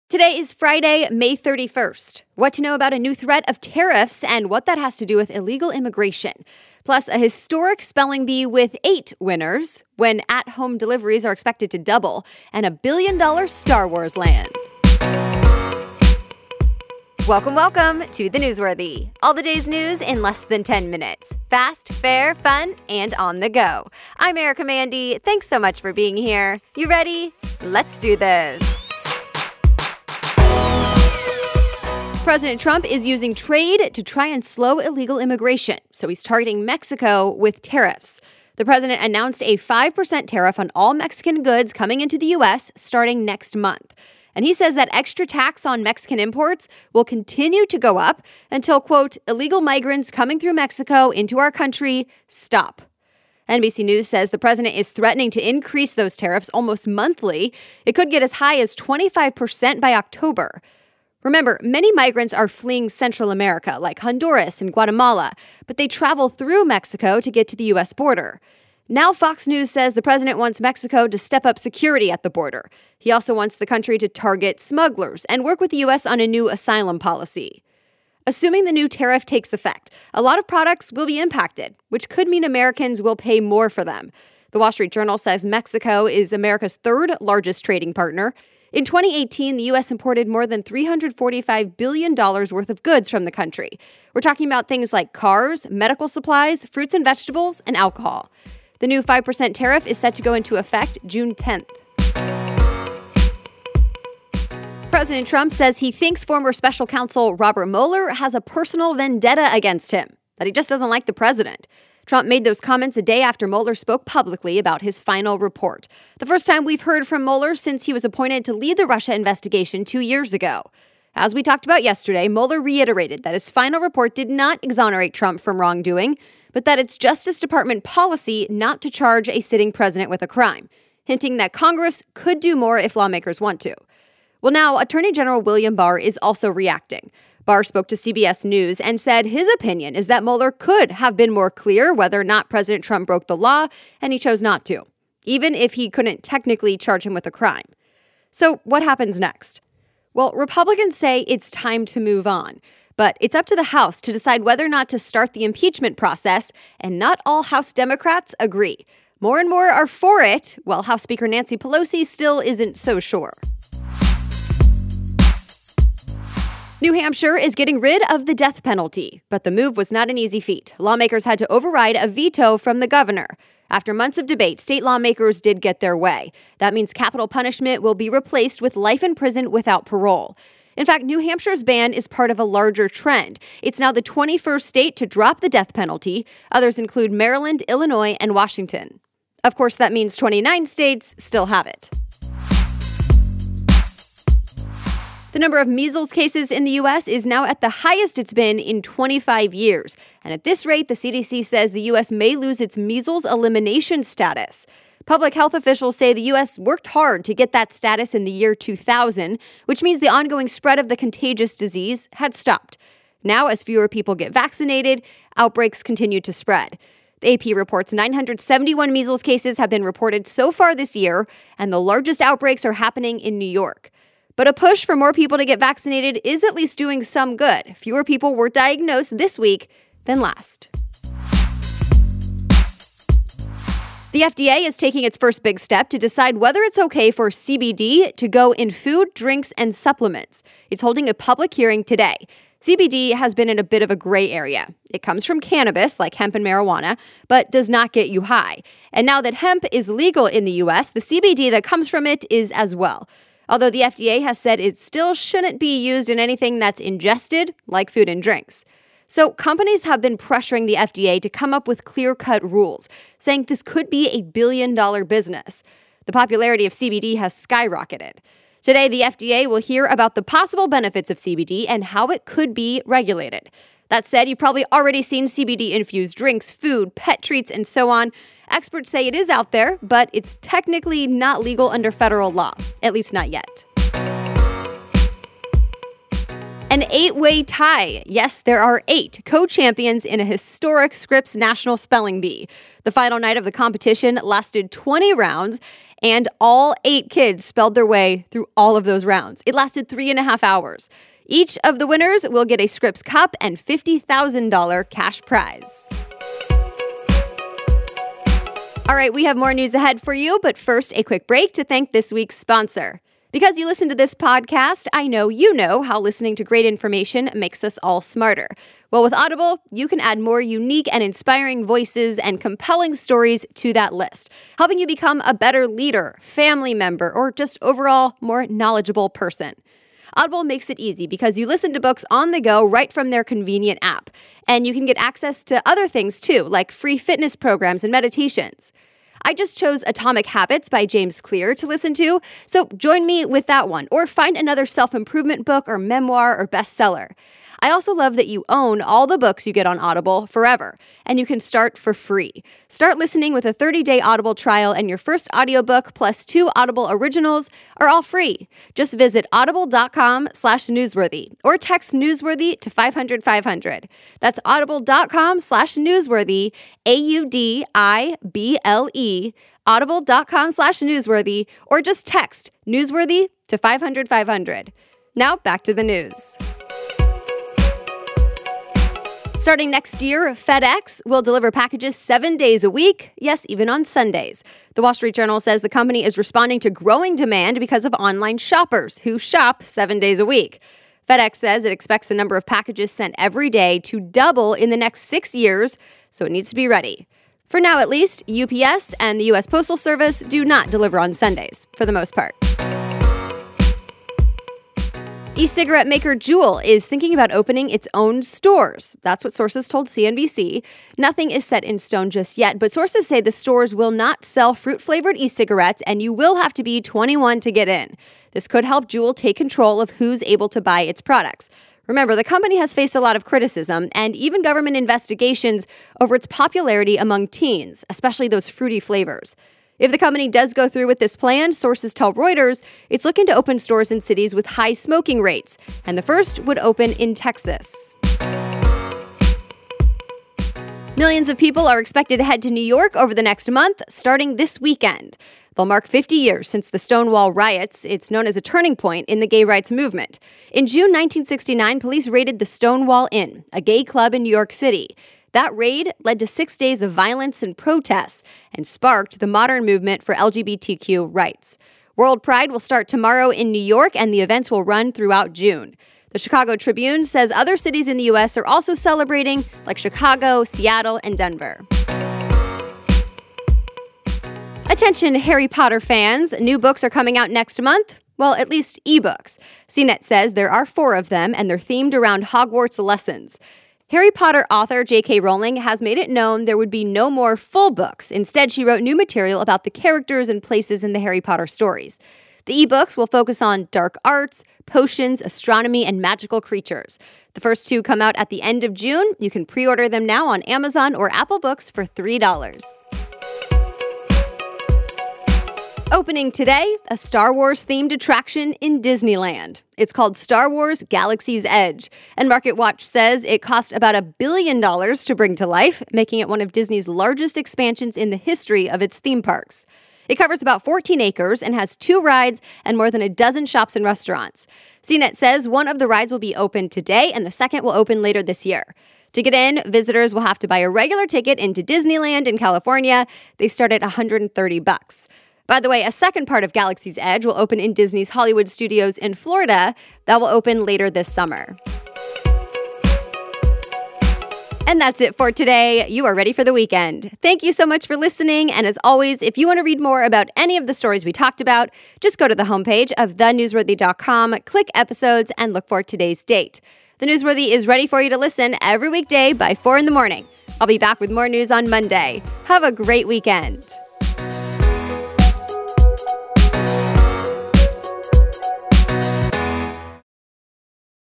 Today is Friday, May 31st. What to know about a new threat of tariffs and what that has to do with illegal immigration. Plus, a historic spelling bee with 8 winners when at-home deliveries are expected to double, and $1 billion Star Wars land. Welcome to The Newsworthy. All the day's news in less than 10 minutes. Fast, fair, fun, and on the go. I'm Erica Mandy. Thanks so much for being here. You ready? Let's do this. President Trump is using trade to try and slow illegal immigration, so he's targeting Mexico with tariffs. The president announced a 5% tariff on all Mexican goods coming into the U.S. starting next month. And he says that extra tax on Mexican imports will continue to go up until, quote, illegal migrants coming through Mexico into our country stop. NBC News says the president is threatening to increase those tariffs almost monthly. It could get as high as 25% by October. Remember, many migrants are fleeing Central America, like Honduras and Guatemala, but they travel through Mexico to get to the U.S. border. Now Fox News says the president wants Mexico to step up security at the border. He also wants the country to target smugglers and work with the U.S. on a new asylum policy. Assuming the new tariff takes effect, a lot of products will be impacted, which could mean Americans will pay more for them. The Wall Street Journal says Mexico is America's third largest trading partner. In 2018, the U.S. imported more than $345 billion worth of goods from the country. We're talking about things like cars, medical supplies, fruits and vegetables, and alcohol. The new 5% tariff is set to go into effect June 10th. President Trump says he thinks former special counsel Robert Mueller has a personal vendetta against him, that he just doesn't like the president. Trump made those comments a day after Mueller spoke publicly about his final report. The first time we've heard from Mueller since he was appointed to lead the Russia investigation 2 years ago. As we talked about yesterday, Mueller reiterated that his final report did not exonerate Trump from wrongdoing, but that it's Justice Department policy not to charge a sitting president with a crime, hinting that Congress could do more if lawmakers want to. Well, now, Attorney General William Barr is also reacting. Barr spoke to CBS News and said his opinion is that Mueller could have been more clear whether or not President Trump broke the law, and he chose not to, even if he couldn't technically charge him with a crime. So what happens next? Well, Republicans say it's time to move on, but it's up to the House to decide whether or not to start the impeachment process, and not all House Democrats agree. More and more are for it, while House Speaker Nancy Pelosi still isn't so sure. New Hampshire is getting rid of the death penalty, but the move was not an easy feat. Lawmakers had to override a veto from the governor. After months of debate, state lawmakers did get their way. That means capital punishment will be replaced with life in prison without parole. In fact, New Hampshire's ban is part of a larger trend. It's now the 21st state to drop the death penalty. Others include Maryland, Illinois, and Washington. Of course, that means 29 states still have it. The number of measles cases in the U.S. is now at the highest it's been in 25 years. And at this rate, the CDC says the U.S. may lose its measles elimination status. Public health officials say the U.S. worked hard to get that status in the year 2000, which means the ongoing spread of the contagious disease had stopped. Now, as fewer people get vaccinated, outbreaks continue to spread. The AP reports 971 measles cases have been reported so far this year, and the largest outbreaks are happening in New York. But a push for more people to get vaccinated is at least doing some good. Fewer people were diagnosed this week than last. The FDA is taking its first big step to decide whether it's okay for CBD to go in food, drinks, and supplements. It's holding a public hearing today. CBD has been in a bit of a gray area. It comes from cannabis, like hemp and marijuana, but does not get you high. And now that hemp is legal in the U.S., the CBD that comes from it is as well. Although the FDA has said it still shouldn't be used in anything that's ingested, like food and drinks. So companies have been pressuring the FDA to come up with clear-cut rules, saying this could be a billion-dollar business. The popularity of CBD has skyrocketed. Today, the FDA will hear about the possible benefits of CBD and how it could be regulated. That said, you've probably already seen CBD-infused drinks, food, pet treats, and so on. Experts say it is out there, but it's technically not legal under federal law, at least not yet. An 8-way tie. Yes, there are 8 co-champions in a historic Scripps National Spelling Bee. The final night of the competition lasted 20 rounds, And all 8 kids spelled their way through all of those rounds. It lasted 3.5 hours. Each of the winners will get a Scripps Cup and $50,000 cash prize. All right, we have more news ahead for you, but first, a quick break to thank this week's sponsor. Because you listen to this podcast, I know you know how listening to great information makes us all smarter. Well, with Audible, you can add more unique and inspiring voices and compelling stories to that list, helping you become a better leader, family member, or just overall more knowledgeable person. Audible makes it easy because you listen to books on the go right from their convenient app. And you can get access to other things too, like free fitness programs and meditations. I just chose Atomic Habits by James Clear to listen to, so join me with that one, or find another self-improvement book or memoir or bestseller. I also love that you own all the books you get on Audible forever, and you can start for free. Start listening with a 30-day Audible trial, and your first audiobook plus 2 Audible originals are all free. Just visit audible.com/newsworthy or text newsworthy to 500-500. That's audible.com/newsworthy, AUDIBLE, audible.com/newsworthy, or just text newsworthy to 500-500. Now back to the news. Starting next year, FedEx will deliver packages 7 days a week, yes, even on Sundays. The Wall Street Journal says the company is responding to growing demand because of online shoppers who shop 7 days a week. FedEx says it expects the number of packages sent every day to double in the next 6 years, so it needs to be ready. For now, at least, UPS and the U.S. Postal Service do not deliver on Sundays, for the most part. E-cigarette maker Juul is thinking about opening its own stores. That's what sources told CNBC. Nothing is set in stone just yet, but sources say the stores will not sell fruit-flavored e-cigarettes, and you will have to be 21 to get in. This could help Juul take control of who's able to buy its products. Remember, the company has faced a lot of criticism and even government investigations over its popularity among teens, especially those fruity flavors. If the company does go through with this plan, sources tell Reuters it's looking to open stores in cities with high smoking rates, and the first would open in Texas. Millions of people are expected to head to New York over the next month, starting this weekend. They'll mark 50 years since the Stonewall riots. It's known as a turning point in the gay rights movement. In June 1969, police raided the Stonewall Inn, a gay club in New York City. That raid led to 6 days of violence and protests and sparked the modern movement for LGBTQ rights. World Pride will start tomorrow in New York, and the events will run throughout June. The Chicago Tribune says other cities in the U.S. are also celebrating, like Chicago, Seattle, and Denver. Attention Harry Potter fans, new books are coming out next month. Well, at least ebooks. CNET says there are 4 of them, and they're themed around Hogwarts lessons. Harry Potter author J.K. Rowling has made it known there would be no more full books. Instead, she wrote new material about the characters and places in the Harry Potter stories. The ebooks will focus on dark arts, potions, astronomy, and magical creatures. The first 2 come out at the end of June. You can pre-order them now on Amazon or Apple Books for $3. Opening today, a Star Wars-themed attraction in Disneyland. It's called Star Wars Galaxy's Edge, and MarketWatch says it cost about $1 billion to bring to life, making it one of Disney's largest expansions in the history of its theme parks. It covers about 14 acres and has 2 rides and more than a dozen shops and restaurants. CNET says one of the rides will be open today, and the second will open later this year. To get in, visitors will have to buy a regular ticket into Disneyland in California. They start at $130. By the way, a second part of Galaxy's Edge will open in Disney's Hollywood Studios in Florida. That will open later this summer. And that's it for today. You are ready for the weekend. Thank you so much for listening. And as always, if you want to read more about any of the stories we talked about, just go to the homepage of thenewsworthy.com, click episodes, and look for today's date. The Newsworthy is ready for you to listen every weekday by 4 in the morning. I'll be back with more news on Monday. Have a great weekend.